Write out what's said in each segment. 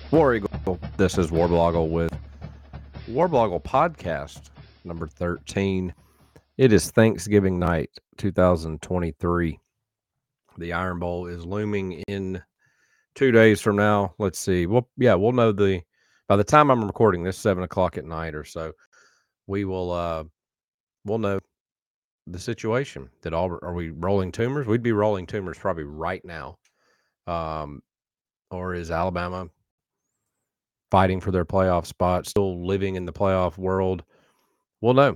War Eagle. This is Warblogle with Warblogle Podcast number 13. It is Thanksgiving night, 2023. The Iron Bowl is looming in 2 days from now. Let's see. We'll know by the time I'm recording this, 7 o'clock at night or so. We'll know the situation. Are we rolling tumors? We'd be rolling tumors probably right now. Or is Alabama fighting for their playoff spot, still living in the playoff world? We'll know.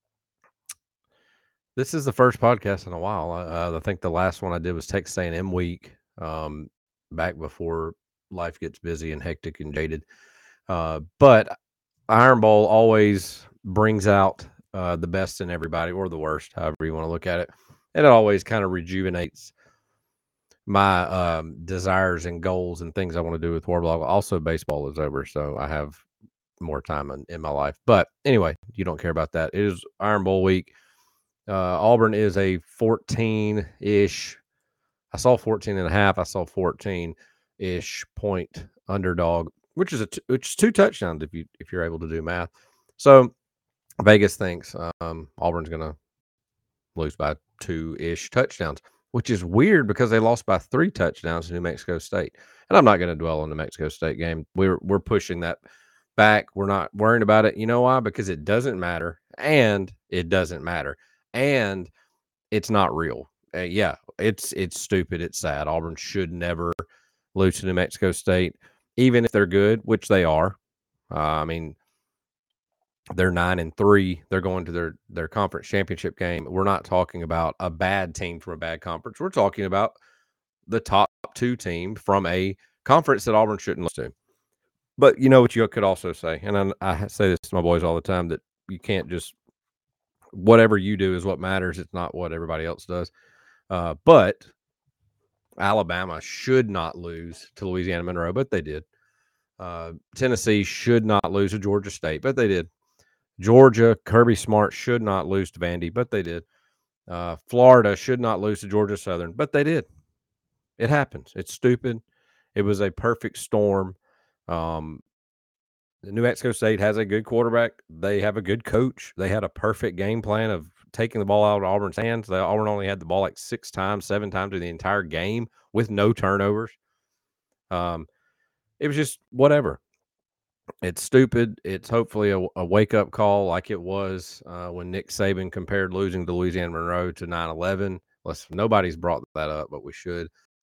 This is the first podcast in a while. I think the last one I did was Texas A&M week, back before life gets busy and hectic and jaded. But Iron Bowl always brings out the best in everybody, or the worst, however you want to look at it. And it always kind of rejuvenates my desires and goals and things I want to do with Warblog. Also, baseball is over, so I have more time in my life. But anyway, you don't care about that. It is Iron Bowl week. Auburn is a 14-ish. I saw 14 and a half. I saw 14-ish point underdog, which is which is 2 touchdowns if you're able to do math. So Vegas thinks Auburn's going to lose by 2-ish touchdowns, which is weird because they lost by 3 touchdowns to New Mexico State. And I'm not going to dwell on the Mexico State game. We're pushing that back. We're not worrying about it. You know why? Because it doesn't matter, and it doesn't matter, and it's not real. Yeah, it's stupid. It's sad. Auburn should never lose to New Mexico State, even if they're good, which they are. I mean, they're 9-3. They're going to their conference championship game. We're not talking about a bad team from a bad conference. We're talking about the top 2 team from a conference that Auburn shouldn't lose to. But you know what you could also say, and I say this to my boys all the time, that you can't just whatever you do is what matters. It's not what everybody else does. But Alabama should not lose to Louisiana Monroe, but they did. Tennessee should not lose to Georgia State, but they did. Georgia, Kirby Smart should not lose to Vandy, but they did. Florida should not lose to Georgia Southern, but they did. It happens. It's stupid. It was a perfect storm. New Mexico State has a good quarterback. They have a good coach. They had a perfect game plan of taking the ball out of Auburn's hands. Auburn only had the ball like 6 times, 7 times in the entire game with no turnovers. It was just whatever. It's stupid. It's hopefully a wake-up call like it was when Nick Saban compared losing to Louisiana Monroe to 9/11. Nobody's brought that up, but we should.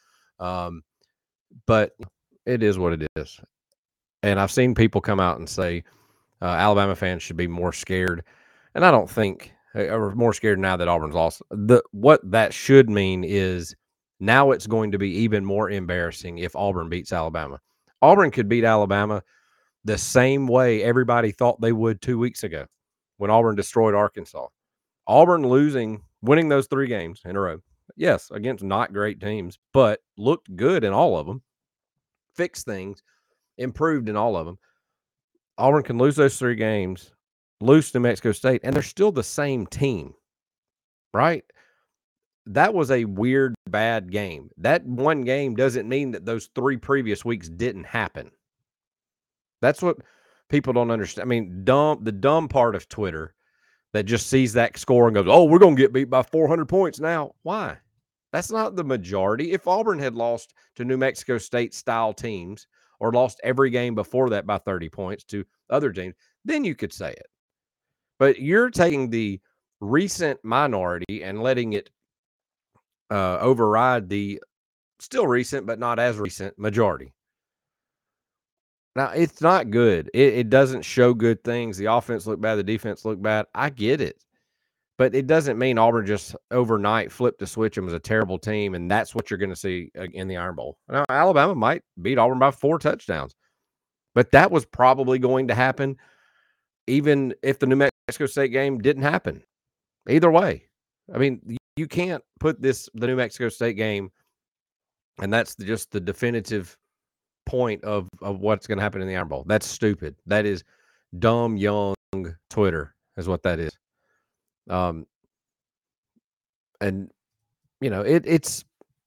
But it is what it is. And I've seen people come out and say Alabama fans should be more scared. And I don't think or more scared now that Auburn's lost. What that should mean is now it's going to be even more embarrassing if Auburn beats Alabama. Auburn could beat Alabama the same way everybody thought they would 2 weeks ago when Auburn destroyed Arkansas. Auburn winning those 3 games in a row. Yes, against not great teams, but looked good in all of them. Fixed things, improved in all of them. Auburn can lose those 3 games, lose to New Mexico State, and they're still the same team, right? That was a weird, bad game. That one game doesn't mean that those 3 previous weeks didn't happen. That's what people don't understand. I mean, the dumb part of Twitter that just sees that score and goes, "Oh, we're going to get beat by 400 points now." Why? That's not the majority. If Auburn had lost to New Mexico State style teams or lost every game before that by 30 points to other teams, then you could say it. But you're taking the recent minority and letting it override the still recent but not as recent majority. Now, it's not good. It doesn't show good things. The offense looked bad. The defense looked bad. I get it. But it doesn't mean Auburn just overnight flipped a switch and was a terrible team, and that's what you're going to see in the Iron Bowl. Now, Alabama might beat Auburn by 4 touchdowns, but that was probably going to happen even if the New Mexico State game didn't happen. Either way. I mean, you can't put the New Mexico State game, and that's just the definitive point of what's going to happen in the Iron Bowl. That's stupid. That is dumb, young Twitter is what that is. And, you know, it's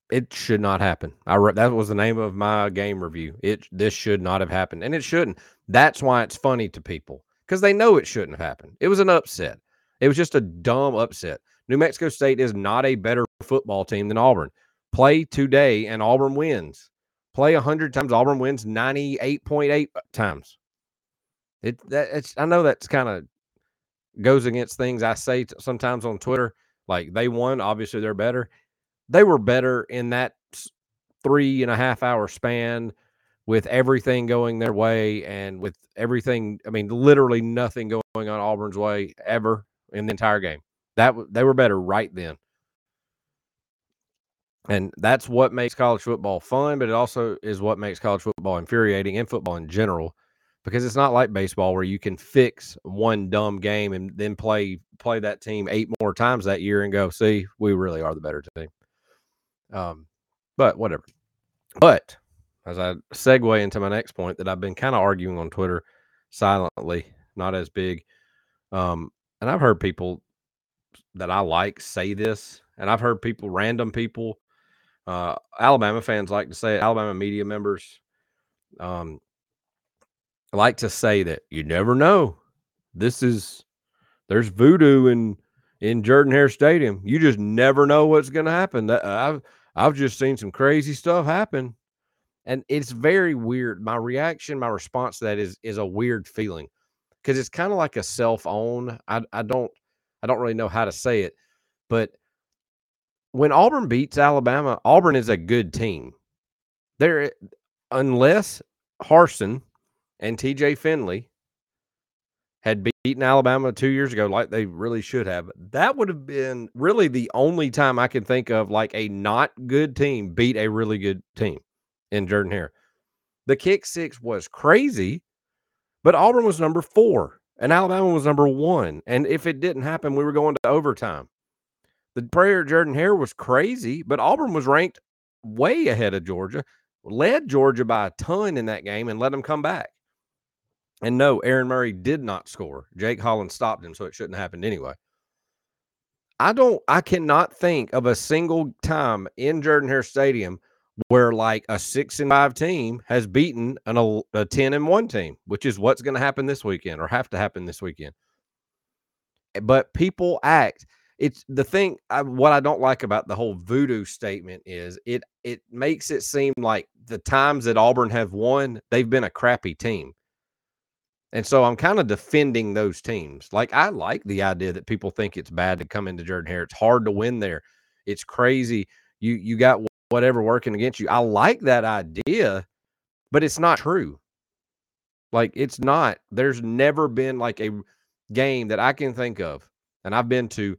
It should not happen. That was the name of my game review. This should not have happened, and it shouldn't. That's why it's funny to people because they know it shouldn't have happened. It was an upset. It was just a dumb upset. New Mexico State is not a better football team than Auburn. Play today, and Auburn wins. Play 100 times, Auburn wins 98.8 times. I know that's kind of goes against things I say sometimes on Twitter. Like they won, obviously they're better. They were better in that 3.5 hour span with everything going their way and with everything. I mean, literally nothing going on Auburn's way ever in the entire game. They were better right then. And that's what makes college football fun, but it also is what makes college football infuriating and football in general, because it's not like baseball where you can fix one dumb game and then play that team 8 more times that year and go, see, we really are the better team. But whatever. But as I segue into my next point that I've been kind of arguing on Twitter silently, not as big. And I've heard people that I like say this, and I've heard random people, Alabama fans like to say it, Alabama media members like to say that you never know. There's voodoo in Jordan-Hare Stadium. You just never know what's going to happen. I've just seen some crazy stuff happen. And it's very weird. My response to that is a weird feeling because it's kind of like a self-own. I don't really know how to say it, but when Auburn beats Alabama, Auburn is a good team. Unless Harsin and TJ Finley had beaten Alabama 2 years ago like they really should have, that would have been really the only time I can think of like a not good team beat a really good team in Jordan-Hare. The kick six was crazy, but Auburn was number 4 and Alabama was number 1. And if it didn't happen, we were going to overtime. The prayer Jordan-Hare was crazy, but Auburn was ranked way ahead of Georgia, led Georgia by a ton in that game and let them come back. And no, Aaron Murray did not score. Jake Holland stopped him, so it shouldn't have happened anyway. I cannot think of a single time in Jordan-Hare Stadium where like a 6-5 team has beaten a 10-1 team, which is what's going to happen this weekend or have to happen this weekend. But people act. It's the thing. What I don't like about the whole voodoo statement is it makes it seem like the times that Auburn have won, they've been a crappy team. And so I'm kind of defending those teams. Like, I like the idea that people think it's bad to come into Jordan-Hare. It's hard to win there. It's crazy. You got whatever working against you. I like that idea, but it's not true. Like, it's not. There's never been like a game that I can think of, and I've been to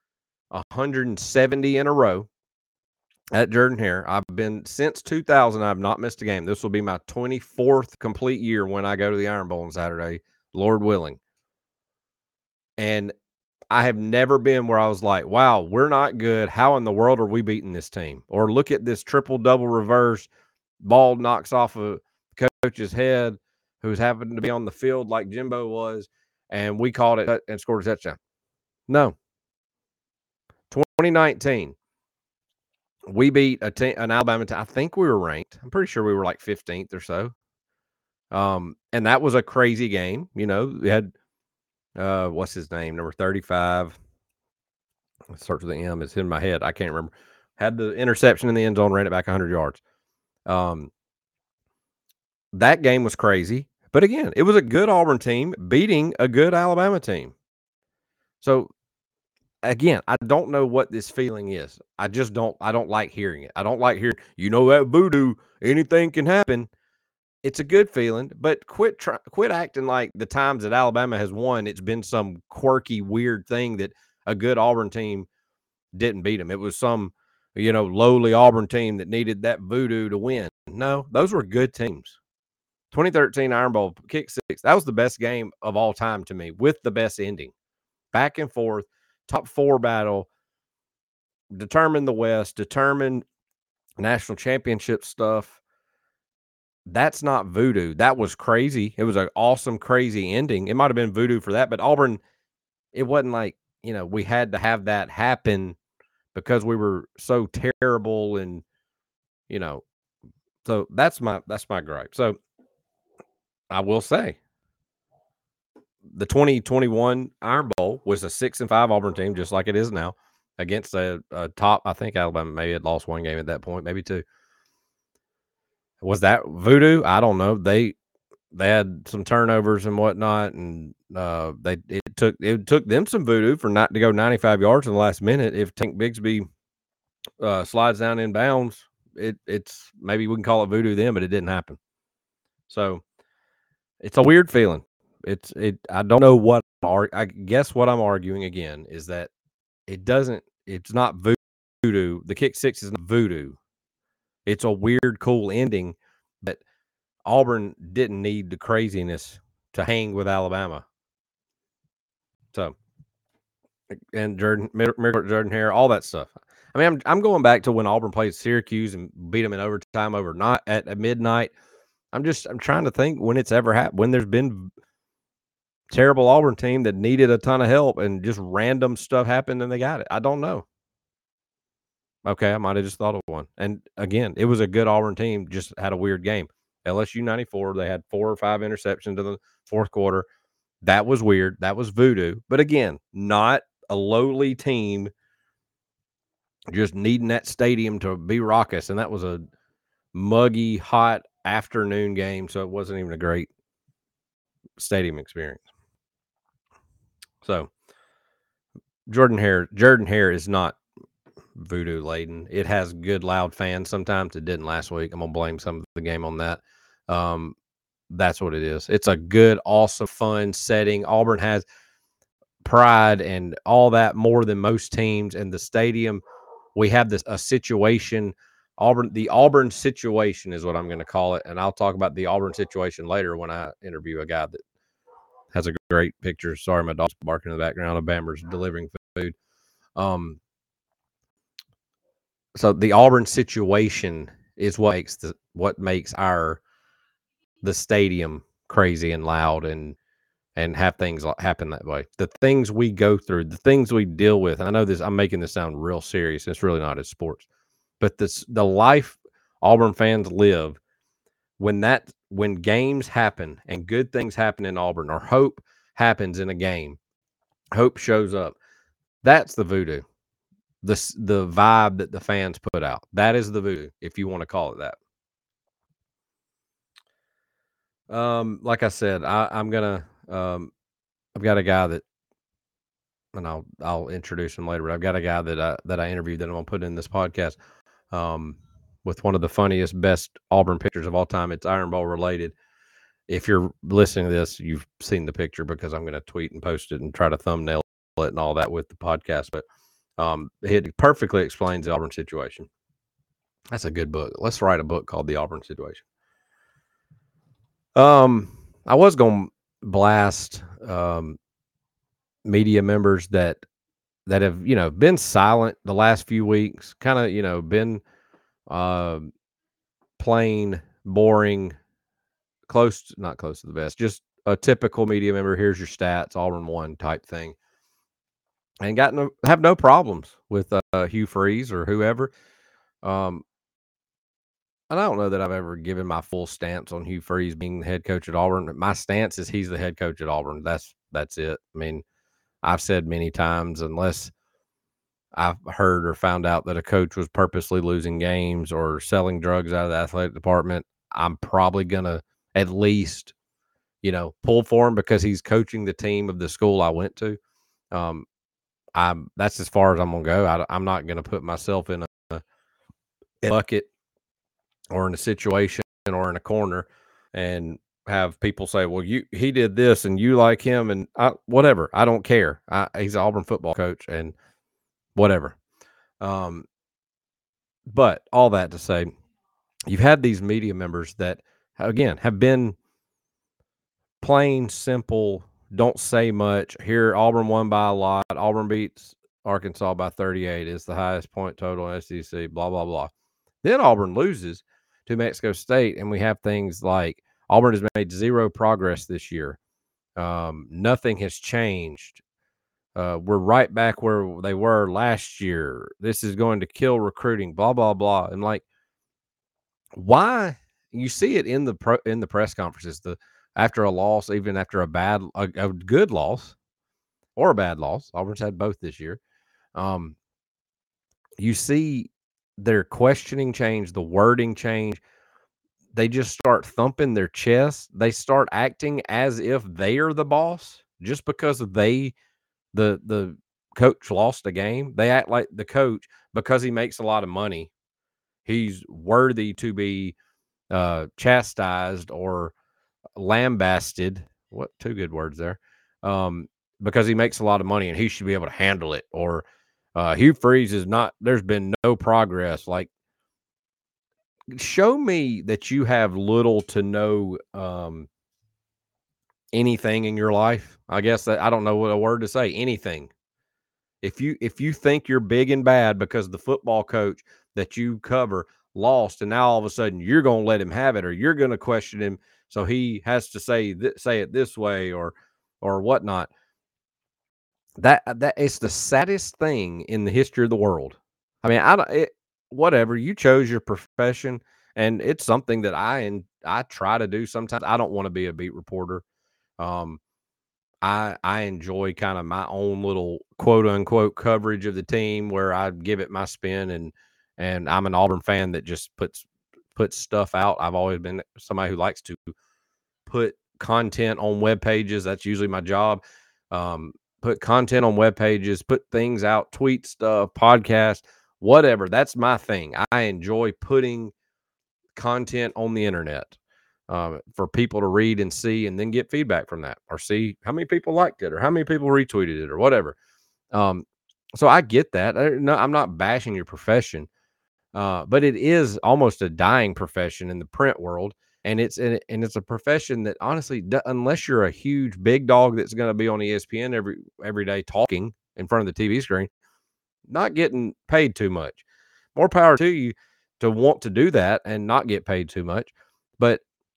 170 in a row at Jordan-Hare. I've been since 2000. I've not missed a game. This will be my 24th complete year when I go to the Iron Bowl on Saturday, Lord willing. And I have never been where I was like, wow, we're not good. How in the world are we beating this team? Or look at this triple double reverse, ball knocks off a coach's head who's happened to be on the field like Jimbo was, and we called it and scored a touchdown. No. 2019. We beat an Alabama team. I think we were ranked. I'm pretty sure we were like 15th or so. And that was a crazy game. You know, we had, what's his name? Number 35. It starts with the M. It's in my head. I can't remember. Had the interception in the end zone, ran it back 100 yards. That game was crazy. But again, it was a good Auburn team beating a good Alabama team. So, again, I don't know what this feeling is. I don't like hearing it. I don't like hearing, that voodoo, anything can happen. It's a good feeling, but quit acting like the times that Alabama has won, it's been some quirky, weird thing that a good Auburn team didn't beat them. It was some, lowly Auburn team that needed that voodoo to win. No, those were good teams. 2013 Iron Bowl, kick six. That was the best game of all time to me, with the best ending. Back and forth, top 4 battle, determined the West, determined national championship stuff. That's not voodoo. That was crazy. It was an awesome, crazy ending. It might have been voodoo for that, but Auburn, it wasn't like, we had to have that happen because we were so terrible and you know, so that's my gripe. So I will say the 2021 Iron Bowl was a 6-5 Auburn team, just like it is now, against a top. I think Alabama maybe had lost one game at that point, maybe two. Was that voodoo? I don't know. They had some turnovers and whatnot, and it took them some voodoo for not to go 95 yards in the last minute. If Tank Bigsby slides down in bounds, it's maybe we can call it voodoo then, but it didn't happen. So it's a weird feeling. I don't know what I guess what I'm arguing again is that it's not voodoo. The kick six is not voodoo. It's a weird, cool ending, but Auburn didn't need the craziness to hang with Alabama. So, and Jordan Hare, all that stuff. I mean, I'm going back to when Auburn played Syracuse and beat them in overtime overnight at midnight. I'm trying to think when it's ever happened, when there's been terrible Auburn team that needed a ton of help and just random stuff happened and they got it. I don't know. Okay, I might have just thought of one. And again, it was a good Auburn team, just had a weird game. LSU 94, they had 4 or 5 interceptions in the fourth quarter. That was weird. That was voodoo. But again, not a lowly team just needing that stadium to be raucous. And that was a muggy, hot afternoon game. So it wasn't even a great stadium experience. So Jordan Hare is not voodoo laden. It has good loud fans. Sometimes it didn't last week. I'm gonna blame some of the game on that. That's what it is. It's a good, awesome, fun setting. Auburn has pride and all that more than most teams. And the stadium, we have a situation. The Auburn situation is what I'm going to call it, and I'll talk about the Auburn situation later when I interview a guy that has a great picture. Sorry, my dog's barking in the background. A Bammer's delivering food. So the Auburn situation is what makes the stadium crazy and loud and have things happen that way. The things we go through, the things we deal with. And I know I'm making this sound real serious. It's really not. It's sports, but the life Auburn fans live when games happen and good things happen in Auburn, or hope happens in a game, hope shows up. That's the voodoo. The vibe that the fans put out. That is the voodoo, if you want to call it that. Like I said, I've got a guy that, and I'll introduce him later. But I've got a guy that I interviewed that I'm gonna put in this podcast. With one of the funniest, best Auburn pictures of all time. It's Iron Bowl related. If you're listening to this, you've seen the picture because I'm going to tweet and post it and try to thumbnail it and all that with the podcast. But it perfectly explains the Auburn situation. That's a good book. Let's write a book called The Auburn Situation. I was going to blast media members that have been silent the last few weeks, kind of been plain boring, not close to the best, just a typical media member. Here's your stats, Auburn won type thing, and have no problems with Hugh Freeze or whoever. And I don't know that I've ever given my full stance on Hugh Freeze being the head coach at Auburn. My stance is he's the head coach at Auburn. That's it. I mean, I've said many times, unless I've heard or found out that a coach was purposely losing games or selling drugs out of the athletic department, I'm probably going to at least, pull for him because he's coaching the team of the school I went to. That's as far as I'm going to go. I'm not going to put myself in a bucket or in a situation or in a corner and have people say, well, he did this and you like him and whatever. I don't care. He's an Auburn football coach and whatever. But all that to say, you've had these media members that, again, have been plain simple, don't say much. Here, Auburn won by a lot. Auburn beats Arkansas by 38. It's the highest point total in SEC, blah, blah, blah. Then Auburn loses to Mexico State, and we have things like Auburn has made zero progress this year. Nothing has changed. We're right back where they were last year. This is going to kill recruiting, blah, blah, blah. And like, Why you see it in the press conferences, the after a loss, even after a good loss or a bad loss. Auburn's had both this year. Um, you see their questioning change, the wording change. They just start thumping their chest. They start acting as if they are the boss just because the coach lost a game. They act like the coach, because he makes a lot of money, he's worthy to be chastised or lambasted. What, two good words there? Um, because he makes a lot of money and he should be able to handle it. Or Hugh Freeze is not. There's been no progress. Like, show me that you have little to no anything in your life. I guess that I don't know what a word to say. Anything. If you think you're big and bad because the football coach that you cover lost, and now all of a sudden you're going to let him have it, or you're going to question him, so he has to say it this way or whatnot. That is the saddest thing in the history of the world. I mean, I don't. Whatever, you chose your profession, and it's something that I try to do. Sometimes I don't want to be a beat reporter. Um, I enjoy kind of my own little quote unquote coverage of the team where I give it my spin, and I'm an Auburn fan that just puts stuff out. I've always been somebody who likes to put content on web pages. That's usually my job. Put content on web pages, put things out, tweet stuff, podcast, whatever. That's my thing. I enjoy putting content on the internet for people to read and see, and then get feedback from that, or see how many people liked it, or how many people retweeted it, or whatever. Um, so I get that. No, I'm not bashing your profession, but it is almost a dying profession in the print world, and it's a profession that honestly, unless you're a huge big dog that's going to be on ESPN every day talking in front of the TV screen, not getting paid too much. More power to you to want to do that and not get paid too much. But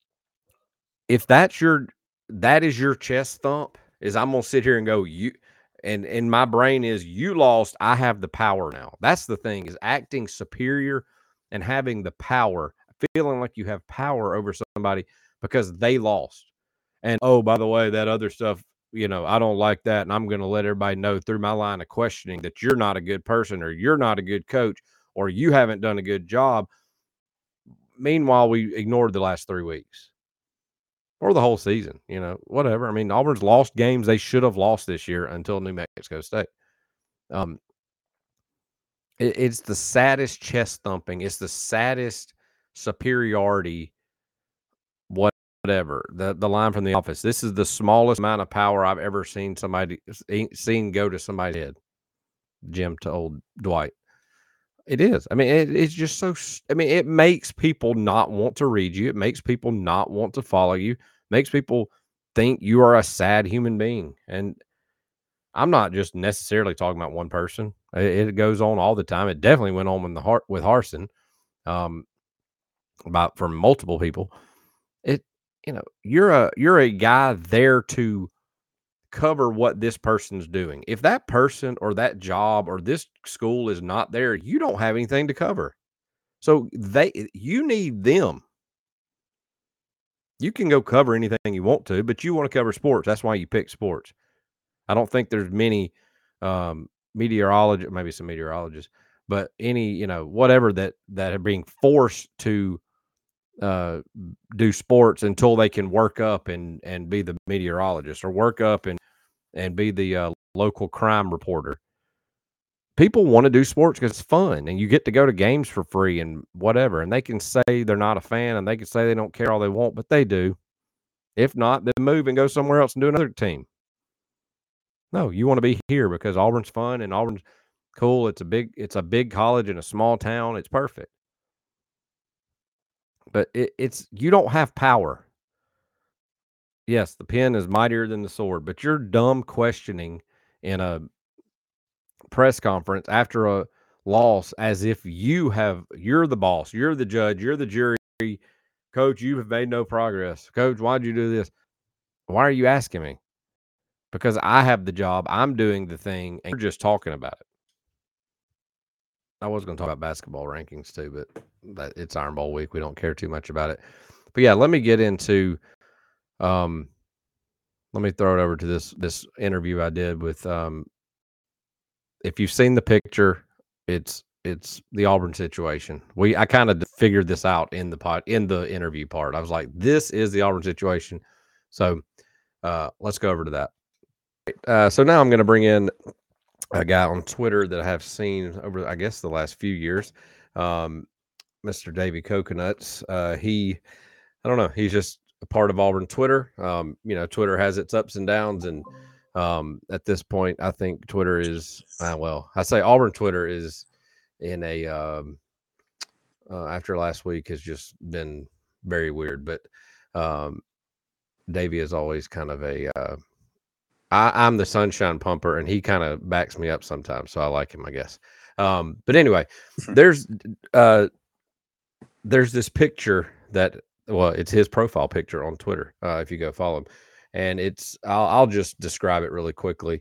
if that is your chest thump, is I'm gonna sit here and go, you, and my brain is, you lost, I have the power now. That's the thing, is acting superior and having the power, feeling like you have power over somebody because they lost. And oh, by the way, that other stuff, I don't like that. And I'm gonna let everybody know through my line of questioning that you're not a good person, or you're not a good coach, or you haven't done a good job. Meanwhile, we ignored the last 3 weeks or the whole season, whatever. I mean, Auburn's lost games they should have lost this year until New Mexico State. Um, it's the saddest chest thumping. It's the saddest superiority. Whatever the line from The Office. This is the smallest amount of power I've ever seen go to somebody's head. Jim told Dwight. It is. I mean, it's just so. I mean, it makes people not want to read you. It makes people not want to follow you. Makes people think you are a sad human being. And I'm not just necessarily talking about one person. It goes on all the time. It definitely went on with Harsin, um, about from multiple people. It, you're a guy there to cover what this person's doing. If that person or that job or this school is not there, you don't have anything to cover. So you need them. You can go cover anything you want to, but you want to cover sports. That's why you pick sports. I don't think there's many meteorologists, maybe some meteorologists, but any, whatever that are being forced to uh, do sports until they can work up and be the meteorologist, or work up and be the local crime reporter. People want to do sports because it's fun, and you get to go to games for free and whatever. And they can say they're not a fan, and they can say they don't care all they want, but they do. If not, then move and go somewhere else and do another team. No, you want to be here because Auburn's fun and Auburn's cool. It's a big college in a small town. It's perfect. But it's you don't have power. Yes, the pen is mightier than the sword, but you're dumb questioning in a press conference after a loss as if you're the boss, you're the judge, you're the jury. Coach, you have made no progress. Coach, why'd you do this? Why are you asking me? Because I have the job. I'm doing the thing, and you're just talking about it. I was going to talk about basketball rankings too, it's Iron Bowl week. We don't care too much about it. But yeah, let me get into. Um, Let me throw it over to this interview I did with. If you've seen the picture, it's the Auburn situation. I kind of figured this out in the interview part. I was like, this is the Auburn situation. So let's go over to that. So now I'm going to bring in a guy on Twitter that I have seen over, I guess, the last few years, Mr. Davey Coconuts. I don't know, he's just a part of Auburn Twitter. Twitter has its ups and downs, and at this point, I think Twitter is I say Auburn Twitter is in a after last week has just been very weird. But um, Davey is always kind of I'm the sunshine pumper, and he kind of backs me up sometimes, so I like him, I guess. But anyway, there's this picture that it's his profile picture on Twitter. If you go follow him, and I'll just describe it really quickly.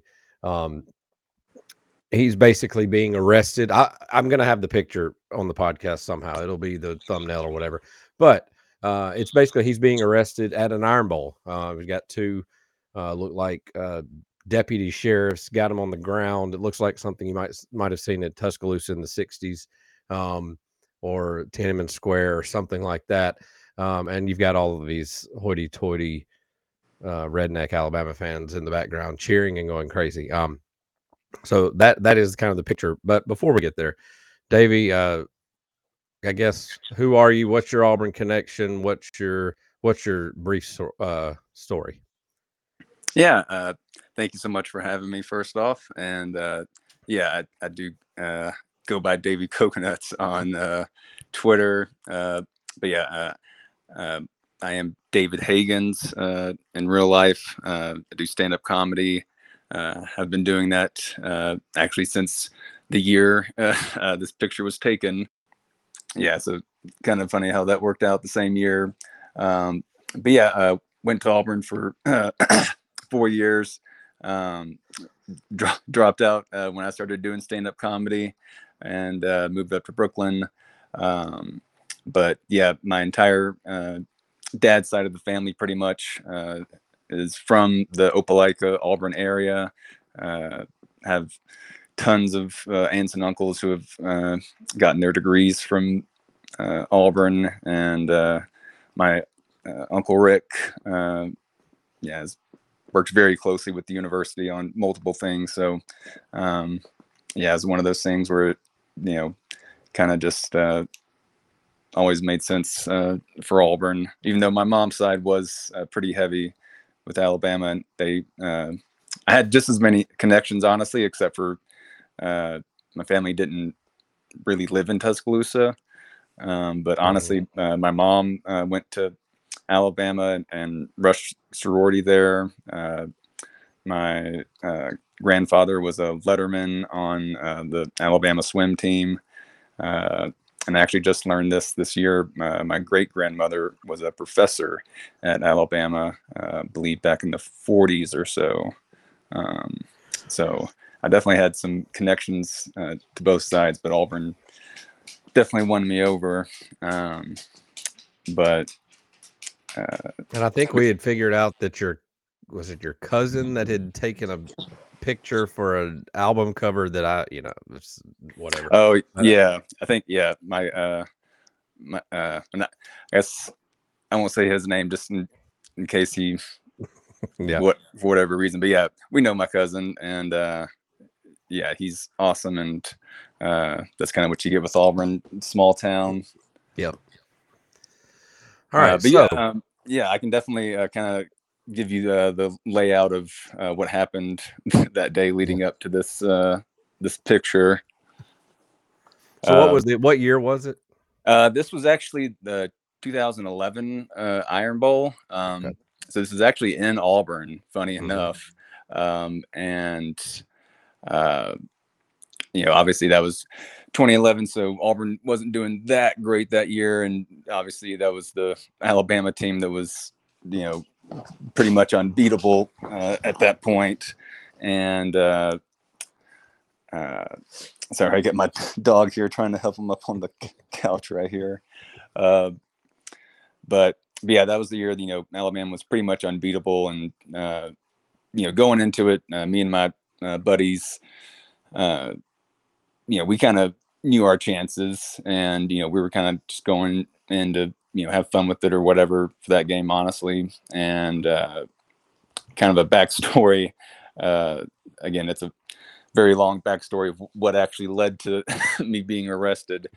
He's basically being arrested. I'm gonna have the picture on the podcast somehow. It'll be the thumbnail or whatever. But it's basically he's being arrested at an Iron Bowl. We've got two look like deputy sheriffs, got him on the ground. It looks like something you might have seen at Tuscaloosa in the '60s, or Tiananmen Square or something like that. And you've got all of these hoity-toity redneck Alabama fans in the background cheering and going crazy. So that is kind of the picture. But before we get there, Davey, I guess, who are you? What's your Auburn connection? What's your brief story? Yeah, thank you so much for having me. First off, and I do go by Davey Coconuts on Twitter. But yeah, I am David Hagans in real life. I do stand-up comedy. I've been doing that actually since the year this picture was taken. Yeah, so kind of funny how that worked out the same year. But yeah, went to Auburn for 4 years. Dropped out when I started doing stand-up comedy, and moved up to Brooklyn. But yeah, my entire dad's side of the family pretty much is from the Opelika, Auburn area. Have tons of aunts and uncles who have gotten their degrees from Auburn, and my Uncle Rick has worked very closely with the university on multiple things. So it's one of those things where kind of just always made sense for Auburn, even though my mom's side was pretty heavy with Alabama. And I had just as many connections, honestly, except for my family didn't really live in Tuscaloosa. But honestly, my mom went to Alabama and rushed sorority there. My grandfather was a letterman on the Alabama swim team. And I actually just learned this year. My great grandmother was a professor at Alabama, I believe back in the 40s or so. So I definitely had some connections to both sides, but Auburn definitely won me over. But and I think we had figured out that was it your cousin that had taken a picture for an album cover that whatever. Oh yeah, I think my I guess I won't say his name just in case he for whatever reason, but yeah, we know my cousin, and he's awesome, and that's kind of what you get with Auburn, small town. Yep. All right, but I can definitely kind of give you the layout of what happened that day leading up to this picture. So what year was it? This was actually the 2011 Iron Bowl. Okay. So this is actually in Auburn, funny enough. And obviously that was 2011, so Auburn wasn't doing that great that year, and obviously that was the Alabama team that was pretty much unbeatable at that point. And sorry, I get my dog here trying to help him up on the couch right here. But yeah, that was the year, Alabama was pretty much unbeatable. And, going into it, me and my buddies, we kind of knew our chances, and, we were kind of just going in to, have fun with it or whatever for that game, honestly. And kind of a backstory. Again, it's a very long backstory of what actually led to me being arrested.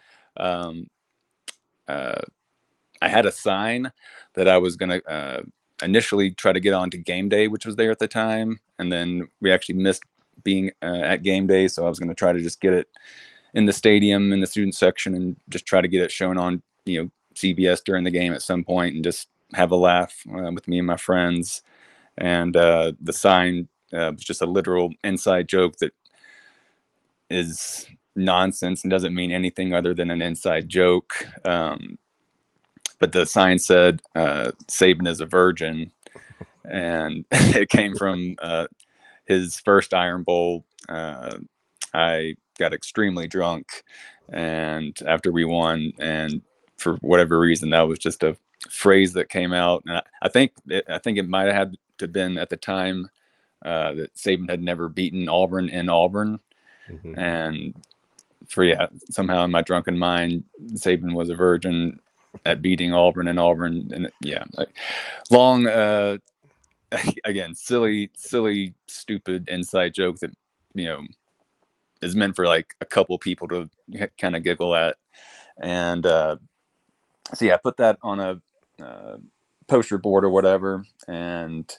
I had a sign that I was going to initially try to get on to game day, which was there at the time. And then we actually missed being at game day. So I was going to try to just get it in the stadium, in the student section, and just try to get it shown on, CBS during the game at some point, and just have a laugh with me and my friends. And the sign was just a literal inside joke that is nonsense and doesn't mean anything other than an inside joke. But the sign said, Saban is a virgin. And it came from his first Iron Bowl. I got extremely drunk, and after we won, and for whatever reason, that was just a phrase that came out. And I think it might have had to been at the time that Saban had never beaten Auburn in Auburn. Mm-hmm. And somehow in my drunken mind, Saban was a virgin at beating Auburn in Auburn. And long, again, silly, stupid inside joke that, is meant for like a couple people to kind of giggle at. And I put that on a poster board or whatever. And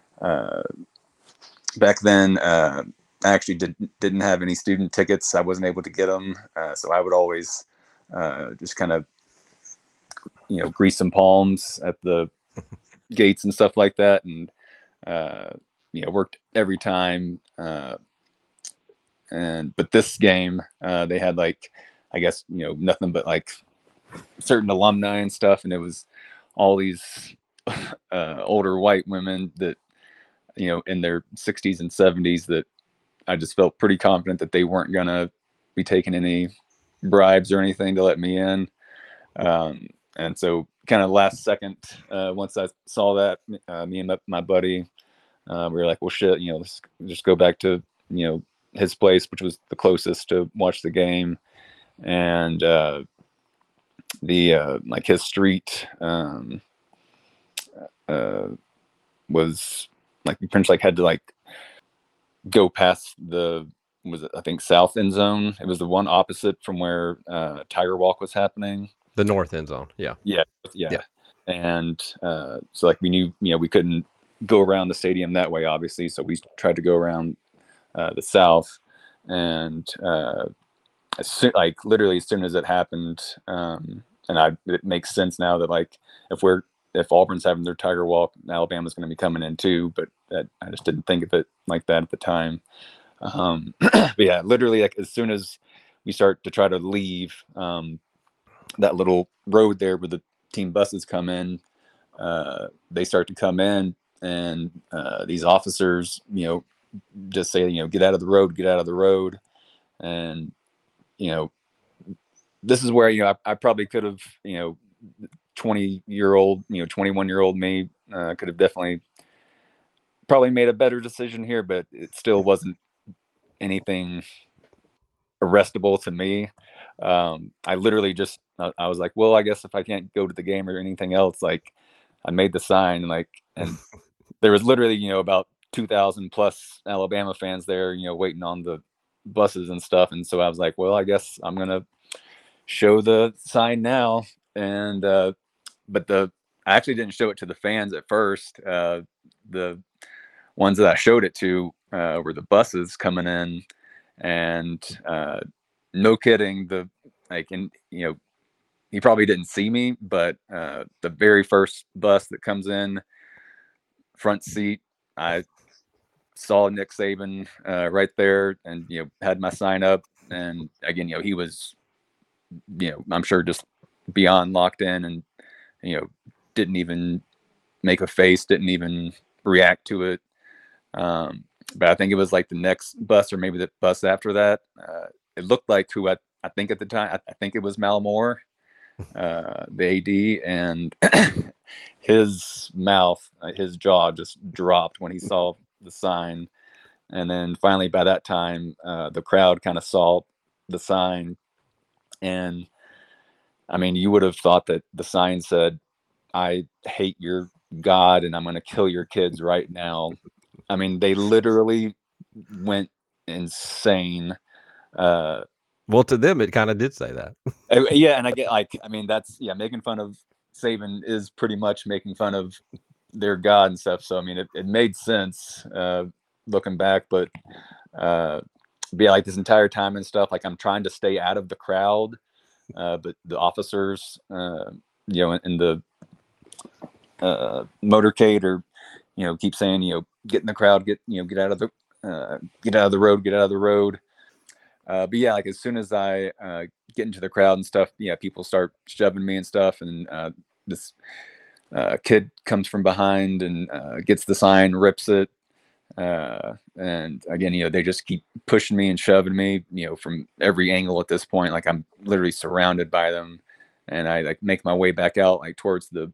back then, I actually didn't have any student tickets. I wasn't able to get them. So I would always just kind of, grease some palms at the gates and stuff like that. And, worked every time. But this game, they had I guess, nothing but certain alumni and stuff. And it was all these older white women that, in their 60s and 70s, that I just felt pretty confident that they weren't going to be taking any bribes or anything to let me in. And so kind of last second, once I saw that, me and my buddy, we were like, well, shit, let's just go back to, his place, which was the closest to watch the game. And his street was we pretty much had to go past I think south end zone. It was the one opposite from where Tiger Walk was happening. The north end zone. Yeah. And so we knew, we couldn't go around the stadium that way, obviously. So we tried to go around the south. And literally as soon as it happened, it makes sense now that if Auburn's having their Tiger Walk, Alabama's going to be coming in too. But I just didn't think of it like that at the time. But yeah, literally as soon as we start to try to leave that little road there where the team buses come in, they start to come in, and these officers, just say, get out of the road. And, this is where, I probably could have, 20-year-old, 21-year-old me could have definitely probably made a better decision here, but it still wasn't anything arrestable to me. I literally just, I was like, well, I guess if I can't go to the game or anything else, I made the sign, and there was literally, about 2,000 plus Alabama fans there, waiting on the buses and stuff. And so I was like, well, I guess I'm going to show the sign now. And, but I actually didn't show it to the fans at first. The ones that I showed it to were the buses coming in, and no kidding, he probably didn't see me, but the very first bus that comes in, front seat, I saw Nick Saban right there, and had my sign up. And again, he was, I'm sure just beyond locked in, and didn't even make a face, didn't even react to it. but I think it was like the next bus or maybe the bus after that. It looked like who I think at the time, I think it was Malamore, the AD, and his mouth, his jaw just dropped when he saw the sign. And then finally, by that time, the crowd kind of saw the sign. And I mean, you would have thought that the sign said, "I hate your God and I'm going to kill your kids right now." I mean, they literally went insane. Well, to them, it kind of did say that. Yeah, and I get like, I mean, that's making fun of Saban is pretty much making fun of their God and stuff. So I mean, it made sense looking back, but yeah, like this entire time and stuff, like I'm trying to stay out of the crowd, but the officers, in the motorcade or keep saying get in the crowd, get out of the road, get out of the road. But yeah, like as soon as I get into the crowd and stuff, people start shoving me and stuff, and this kid comes from behind and gets the sign, rips it, and again, they just keep pushing me and shoving me, from every angle at this point. Like I'm literally surrounded by them, and I like make my way back out, like towards the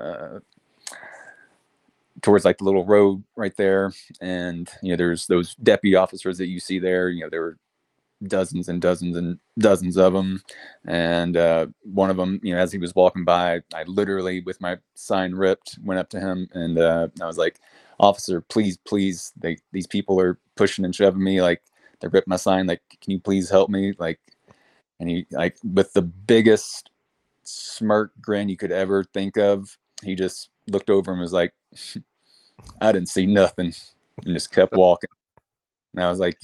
like the little road right there, and there's those deputy officers that you see there. There were dozens and dozens and dozens of them, and one of them, as he was walking by, I literally, with my sign ripped, went up to him, and I was like, "Officer, please, these people are pushing and shoving me, like they ripped my sign, like can you please help me?" Like, and he, like with the biggest smirk grin you could ever think of, he just looked over and was like, "I didn't see nothing," and just kept walking. And I was like,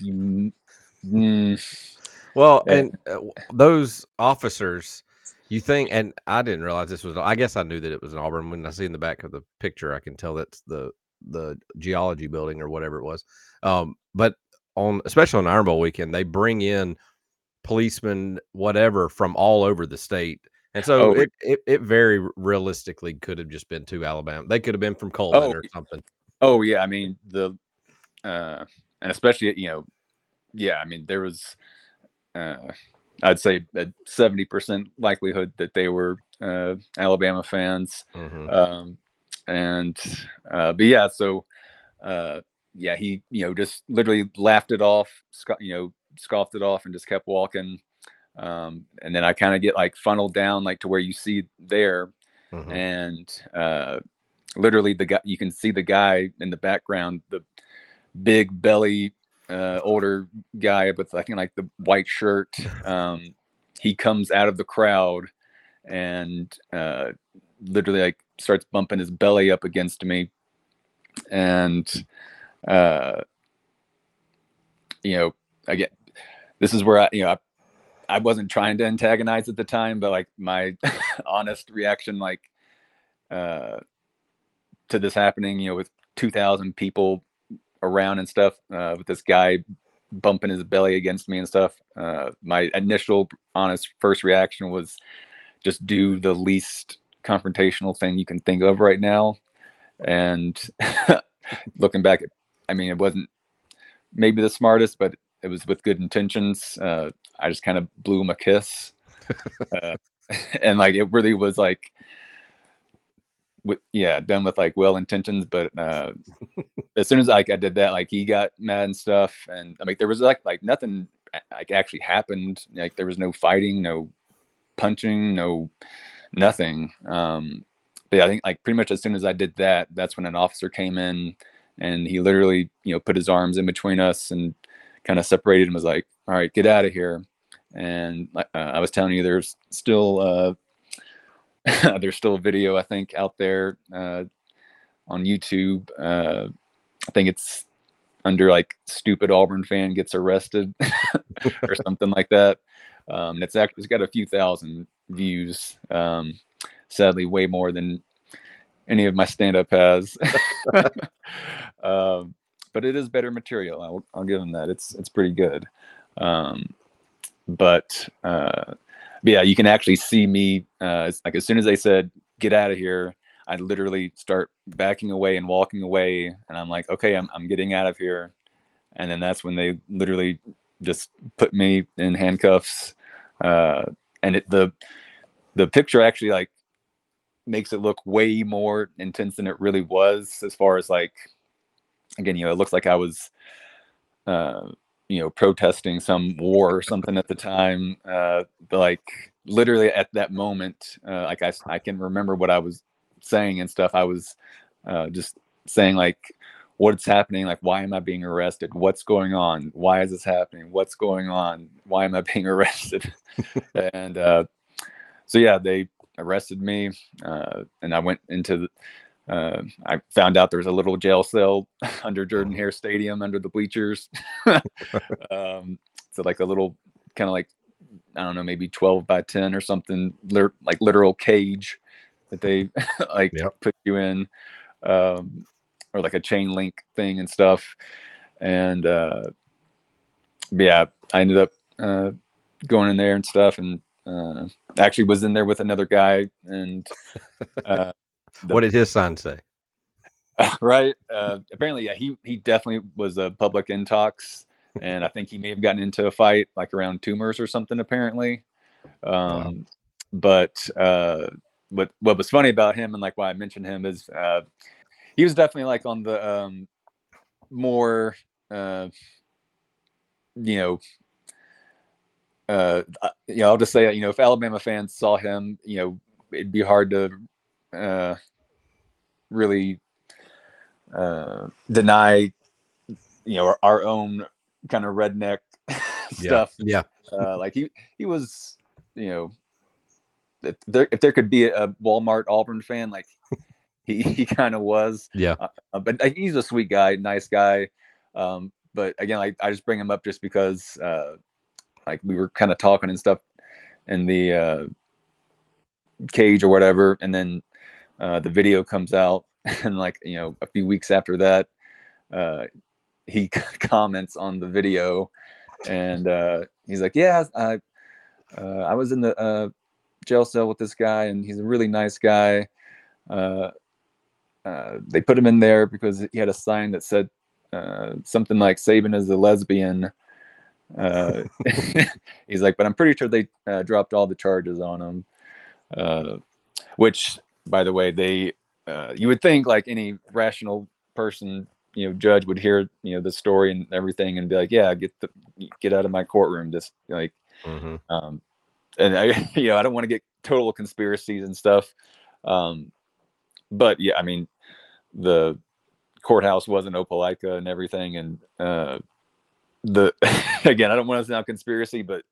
Well, and those officers, you think, and I didn't realize this was, I guess I knew that it was in Auburn. When I see in the back of the picture, I can tell that's the geology building or whatever it was. But especially on Iron Bowl weekend, they bring in policemen, whatever, from all over the state. And so it very realistically could have just been to Alabama. They could have been from Coleman or something. Oh yeah. I mean, and especially, I mean, there was, I'd say a 70% likelihood that they were Alabama fans. Mm-hmm. But yeah, so he just literally laughed it off, scoffed it off, and just kept walking. And then I kind of get like funneled down like to where you see there, mm-hmm. and literally the guy, you can see the guy in the background, the big belly, older guy with I think like the white shirt. He comes out of the crowd and literally like starts bumping his belly up against me, and again, this is where I wasn't trying to antagonize at the time, but like my honest reaction, like to this happening, with 2,000 people around and stuff, with this guy bumping his belly against me and stuff, my initial honest first reaction was just do the least confrontational thing you can think of right now. And looking back, I mean, it wasn't maybe the smartest, but it was with good intentions. I just kind of blew him a kiss, and like it really was like, done with like well intentions. But as soon as like I did that, like he got mad and stuff, and I mean there was like nothing like actually happened. Like there was no fighting, no punching, no nothing. But yeah, I think like pretty much as soon as I did that, that's when an officer came in, and he literally put his arms in between us and kind of separated and was like, "All right, get out of here." And I was telling you, there's still there's still a video I think out there on YouTube. I think it's under like "stupid Auburn fan gets arrested" or something like that. It's got a few thousand views. Sadly, way more than any of my stand-up has. But it is better material. I'll give them that. It's pretty good. But yeah, you can actually see me. It's like as soon as they said "get out of here," I literally start backing away and walking away, and I'm like, okay, I'm getting out of here. And then that's when they literally just put me in handcuffs. And the picture actually like makes it look way more intense than it really was, as far as like, again, it looks like I was protesting some war or something at the time. But like literally at that moment, like I can remember what I was saying and stuff. I was just saying like, what's happening? Like, why am I being arrested? What's going on? Why is this happening? What's going on? Why am I being arrested? And so yeah, they arrested me, and I went into I found out there was a little jail cell under Jordan Hare Stadium, under the bleachers. So like a little kind of like, I don't know, maybe 12 by 10 or something, like literal cage that they like Yep. put you in, or like a chain link thing and stuff. And yeah, I ended up going in there and stuff, and actually was in there with another guy. And What did his sign say? right, apparently, yeah, he definitely was a public intox, and I think he may have gotten into a fight like around tumors or something, apparently. Wow. But what was funny about him, and like why I mentioned him, is he was definitely like on the more you know I'll just say, if Alabama fans saw him, it'd be hard to really deny, our own kind of redneck Yeah. stuff. Yeah. Like he was, if there could be a Walmart Auburn fan, like he kind of was. Yeah. But he's a sweet guy, nice guy. But again, like I just bring him up just because like we were kind of talking and stuff in the cage or whatever, and then the video comes out, and like a few weeks after that, he comments on the video, and he's like, yeah, I was in the jail cell with this guy, and he's a really nice guy. They put him in there because he had a sign that said something like Saban is a lesbian. He's like, but I'm pretty sure they dropped all the charges on him. Which, by the way, they you would think like any rational person, judge would hear the story and everything and be like, yeah, get out of my courtroom, just like. Mm-hmm. And I I don't want to get total conspiracies and stuff, but yeah, I mean, the courthouse was in Opelika and everything, and the again, I don't want to sound conspiracy, but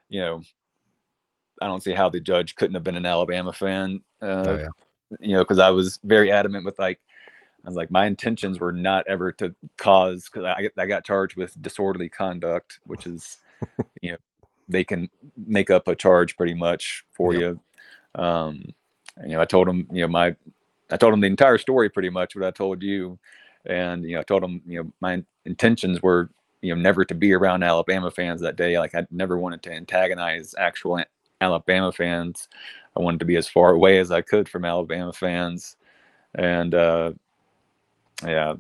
I don't see how the judge couldn't have been an Alabama fan. Oh yeah. Because I was very adamant with I was like, my intentions were not ever to cause, because I got charged with disorderly conduct, which is, they can make up a charge pretty much for Yep. you. I told him, I told him the entire story pretty much what I told you, and I told him, my intentions were, never to be around Alabama fans that day. Like I never wanted to antagonize actual Alabama fans. I wanted to be as far away as I could from Alabama fans, and yeah,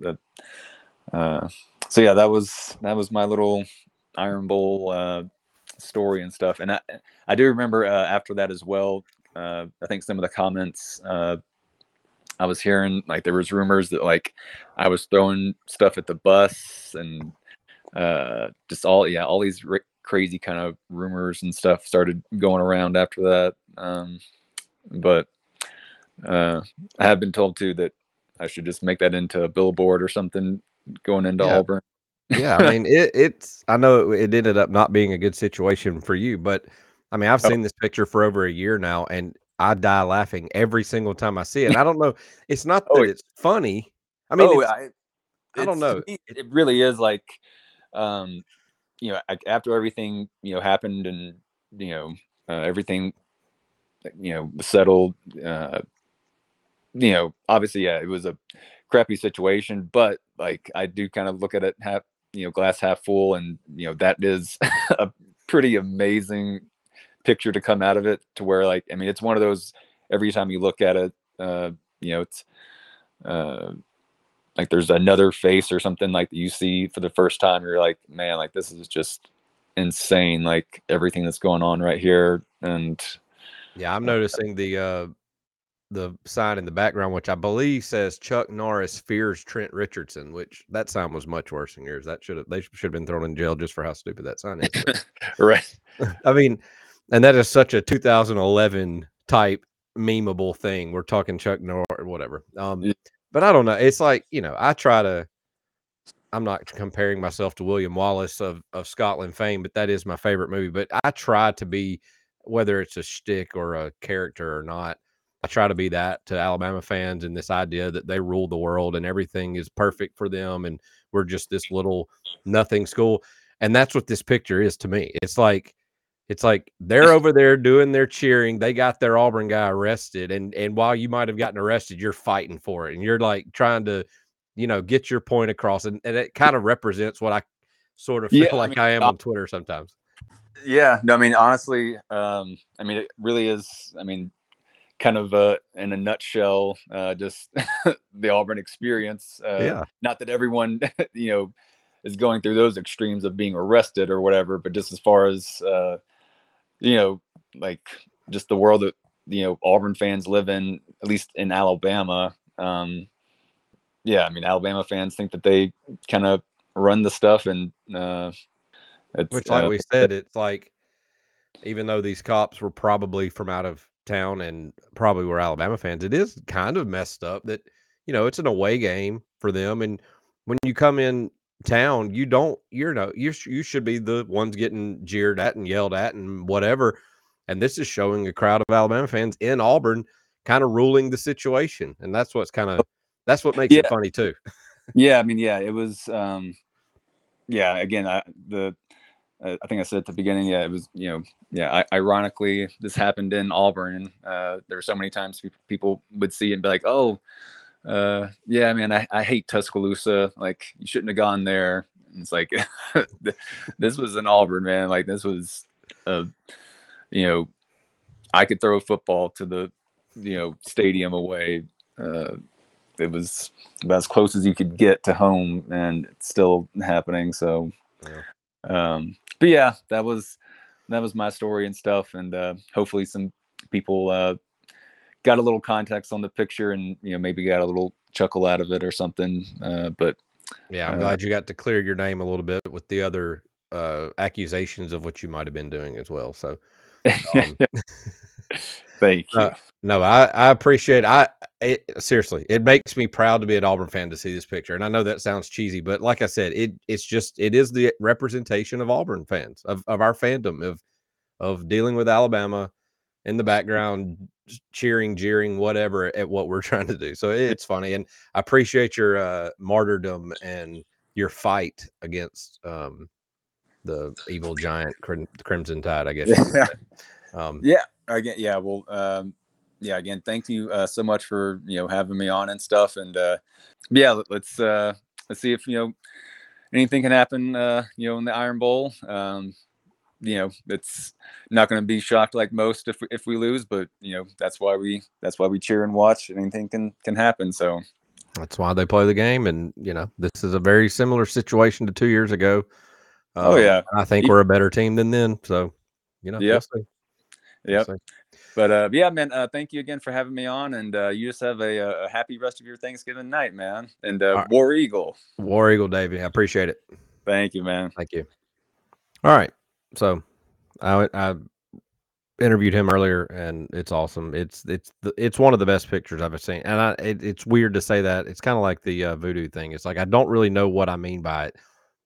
so yeah, that was my little Iron Bowl story and stuff. And I do remember after that as well. I think some of the comments I was hearing, like there was rumors that like I was throwing stuff at the bus, and just all these crazy kind of rumors and stuff started going around after that. But I have been told too that I should just make that into a billboard or something going into Yeah. Auburn. Yeah. I mean, it's. I know it ended up not being a good situation for you, but I mean, I've Oh, seen this picture for over a year now, and I die laughing every single time I see it. And I don't know. It's not oh, that it's funny. I mean, oh, it's. I don't it's to know. me, it really is like, um, after everything, happened, and, everything, was settled, obviously, yeah, it was a crappy situation, but like, I do kind of look at it half, glass half full, and, that is a pretty amazing picture to come out of it, to where like, I mean, it's one of those, every time you look at it, it's, like there's another face or something like that you see for the first time. You're like, man, like this is just insane. Like everything that's going on right here. And Yeah, I'm noticing the sign in the background, which I believe says Chuck Norris fears Trent Richardson, which that sign was much worse than yours. They should have been thrown in jail just for how stupid that sign is. right. I mean, and that is such a 2011 type memeable thing. We're talking Chuck Norris or whatever. But I don't know. It's like, I'm not comparing myself to William Wallace of Scotland fame, but that is my favorite movie. But I try to be, whether it's a shtick or a character or not, I try to be that to Alabama fans, and this idea that they rule the world and everything is perfect for them, and we're just this little nothing school. And that's what this picture is to me. It's like they're over there doing their cheering. They got their Auburn guy arrested, and while you might have gotten arrested, you're fighting for it, and you're like trying to, get your point across, and it kind of represents what I sort of feel Yeah. like I am on Twitter sometimes. Yeah. No, I mean, honestly, I mean, it really is. I mean, kind of in a nutshell, just the Auburn experience. Yeah. Not that everyone, is going through those extremes of being arrested or whatever, but just as far as, like just the world that, Auburn fans live in, at least in Alabama. Yeah, I mean, Alabama fans think that they kind of run the stuff, and it's Which, like we said, it's like, even though these cops were probably from out of town and probably were Alabama fans, it is kind of messed up that, it's an away game for them. And when you come in town, you should be the ones getting jeered at and yelled at and whatever. And this is showing a crowd of Alabama fans in Auburn kind of ruling the situation. And that's what makes it yeah, funny too. yeah. I mean, yeah, it was. Yeah, again, I think I said at the beginning, yeah, it was, ironically, this happened in Auburn. There were so many times people would see it and be like, oh, yeah, man, I hate Tuscaloosa. Like, you shouldn't have gone there. And it's like, this was in Auburn, man. Like, this was, I could throw a football to the, stadium away. It was about as close as you could get to home, and it's still happening. So, but yeah, that was my story and stuff. And hopefully some people got a little context on the picture, and maybe got a little chuckle out of it or something. But yeah, I'm glad you got to clear your name a little bit with the other accusations of what you might have been doing as well. So thank you. No, I appreciate seriously, it makes me proud to be an Auburn fan to see this picture. And I know that sounds cheesy, but like I said, it is the representation of Auburn fans, of our fandom, of dealing with Alabama in the background, cheering, jeering, whatever at what we're trying to do. So it's funny. And I appreciate your martyrdom and your fight against the evil giant Crimson Tide, I guess. Yeah. Again, yeah. Well, yeah. Again, thank you so much for having me on and stuff. And yeah, let's see if anything can happen. In the Iron Bowl. It's not going to be shocked like most if we lose, but that's why we cheer and watch. Anything can happen. So that's why they play the game. And this is a very similar situation to 2 years ago. Oh yeah, I think we're a better team than then. So yeah, we'll see. Yep. But yeah, man, thank you again for having me on, and you just have a happy rest of your Thanksgiving night, man. And right. War Eagle, Davey. I appreciate it. Thank you, man. Thank you. All right. So I interviewed him earlier, and it's awesome. It's one of the best pictures I've ever seen. And it's weird to say that. It's kind of like the voodoo thing. It's like I don't really know what I mean by it.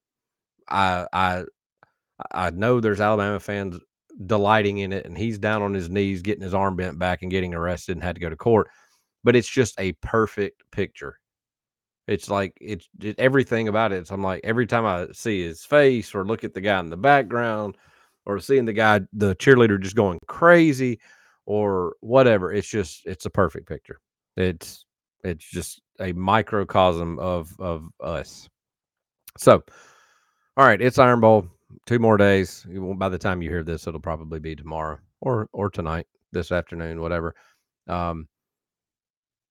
I know there's Alabama fans delighting in it, and he's down on his knees getting his arm bent back and getting arrested and had to go to court. But it's just a perfect picture. It's like everything about it. So I'm like, every time I see his face or look at the guy in the background or seeing the cheerleader just going crazy or whatever, it's a perfect picture. It's just a microcosm of us. So, all right, it's Iron Bowl. 2 more days. By the time you hear this, it'll probably be tomorrow or tonight, this afternoon, whatever.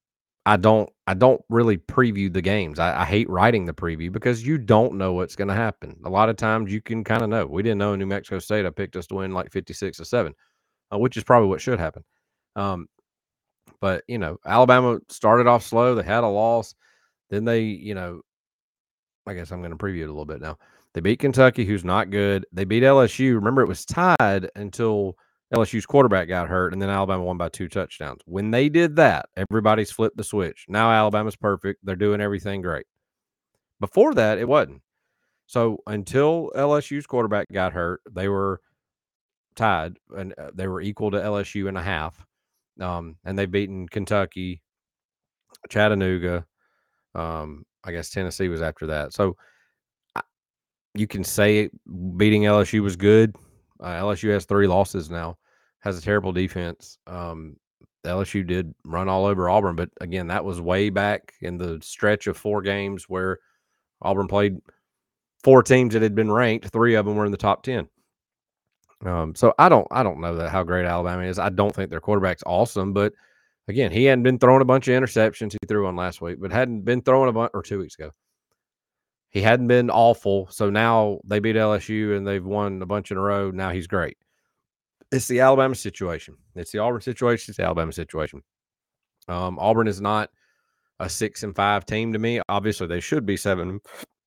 I don't really preview the games. I hate writing the preview because you don't know what's going to happen. A lot of times you can kind of know. We didn't know in New Mexico State. I picked us to win like 56-7, which is probably what should happen. But Alabama started off slow. They had a loss. Then they, I guess I'm going to preview it a little bit now. They beat Kentucky, who's not good. They beat LSU. Remember, it was tied until LSU's quarterback got hurt, and then Alabama won by 2 touchdowns. When they did that, everybody's flipped the switch. Now Alabama's perfect. They're doing everything great. Before that, it wasn't. So until LSU's quarterback got hurt, they were tied, and they were equal to LSU in a half. And they've beaten Kentucky, Chattanooga. I guess Tennessee was after that. So you can say beating LSU was good. LSU has 3 losses now, has a terrible defense. LSU did run all over Auburn, but again, that was way back in the stretch of 4 games where Auburn played 4 teams that had been ranked. 3 of them were in the top 10. So I don't know that how great Alabama is. I don't think their quarterback's awesome, but again, he hadn't been throwing a bunch of interceptions. He threw one last week, but hadn't been throwing a bunch, or 2 weeks ago. He hadn't been awful, so now they beat LSU and they've won a bunch in a row. Now he's great. It's the Alabama situation. It's the Auburn situation. It's the Alabama situation. Auburn is not a 6-5 team to me. Obviously, they should be 7-4.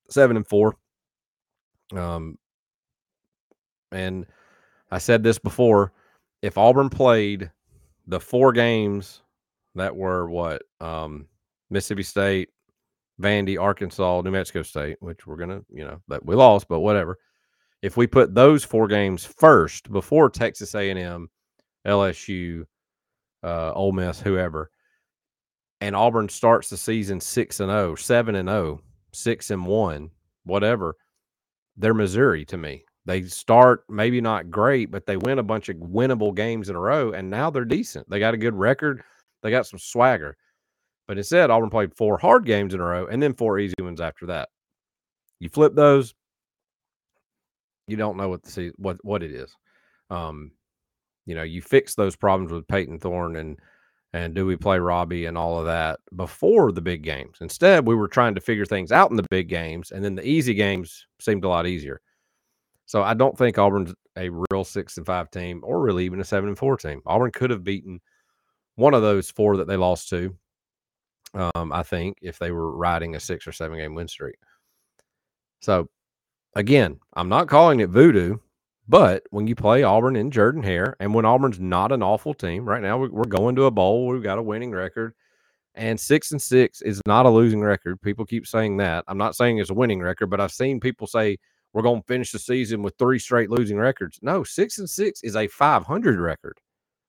And I said this before: if Auburn played the 4 games that were Mississippi State, Vandy, Arkansas, New Mexico State, which we're going to, that we lost, but whatever. If we put those 4 games first before Texas A&M, LSU, Ole Miss, whoever, and Auburn starts the season 6-0, 7-0, 6-1, whatever, they're Missouri to me. They start maybe not great, but they win a bunch of winnable games in a row, and now they're decent. They got a good record. They got some swagger. But instead, Auburn played 4 hard games in a row and then 4 easy ones after that. You flip those, you don't know what it is. You fix those problems with Peyton Thorne and do we play Robbie and all of that before the big games. Instead, we were trying to figure things out in the big games, and then the easy games seemed a lot easier. So I don't think Auburn's a real 6-5 team, or really even a 7-4 team. Auburn could have beaten one of those 4 that they lost to. I think if they were riding a 6 or 7 game win streak. So again, I'm not calling it voodoo, but when you play Auburn in Jordan-Hare, and when Auburn's not an awful team right now, we're going to a bowl. We've got a winning record, and 6-6 is not a losing record. People keep saying that. I'm not saying it's a winning record, but I've seen people say we're going to finish the season with 3 straight losing records. No, 6-6 is a 500 record.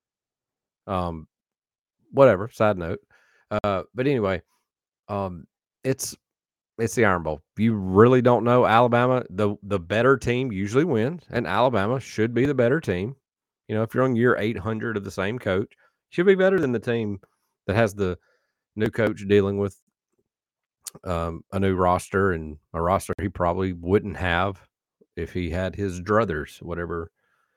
Whatever. Side note. But anyway, it's the Iron Bowl. You really don't know. Alabama, the better team usually wins, and Alabama should be the better team. If you're on year 800 of the same coach, should be better than the team that has the new coach dealing with a new roster, and a roster he probably wouldn't have if he had his druthers, whatever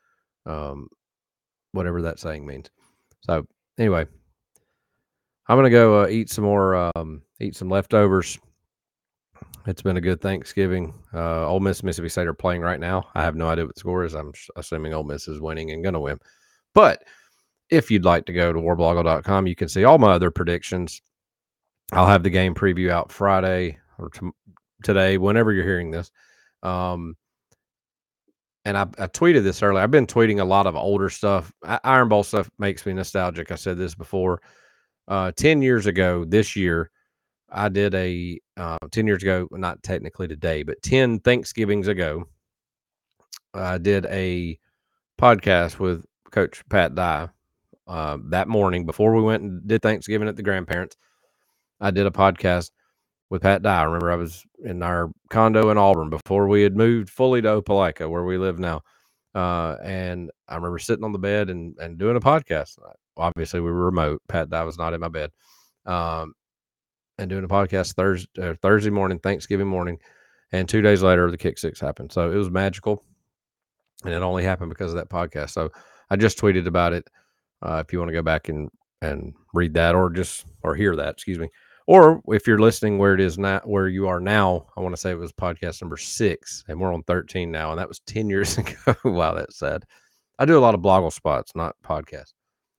that saying means. So anyway, I'm gonna go eat some leftovers. It's been a good Thanksgiving. Ole Miss, Mississippi State are playing right now. I have no idea what the score is. I'm assuming Ole Miss is winning and going to win. But if you'd like to go to warblogo.com, you can see all my other predictions. I'll have the game preview out Friday or today, whenever you're hearing this. And I tweeted this earlier. I've been tweeting a lot of older stuff. Iron Bowl stuff makes me nostalgic. I said this before. 10 years ago this year, I did 10 years ago, not technically today, but 10 Thanksgivings ago, I did a podcast with Coach Pat Dye. That morning, before we went and did Thanksgiving at the grandparents', I did a podcast with Pat Dye. I remember I was in our condo in Auburn before we had moved fully to Opelika, where we live now. And I remember sitting on the bed and doing a podcast. Obviously, we were remote. Pat Dye was not in my bed. And doing a podcast Thursday morning, Thanksgiving morning, and 2 days later, the kick six happened. So it was magical, and it only happened because of that podcast. So I just tweeted about it. If you want to go back and and read that, or hear that, excuse me. Or if you're listening where it is now, where you are now, I want to say it was podcast number 6, and we're on 13 now, and that was 10 years ago. Wow, that's sad. I do a lot of Bloggle spots, not podcasts.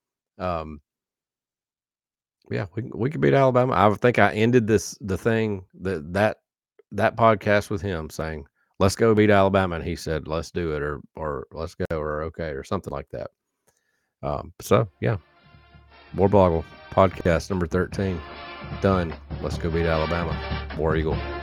Yeah, we could beat Alabama. I think I ended the thing that podcast with him saying, "Let's go beat Alabama," and he said, "Let's do it," or "Let's go," or "Okay," or something like that. So yeah, War Boggle podcast number 13 done. Let's go beat Alabama. War Eagle.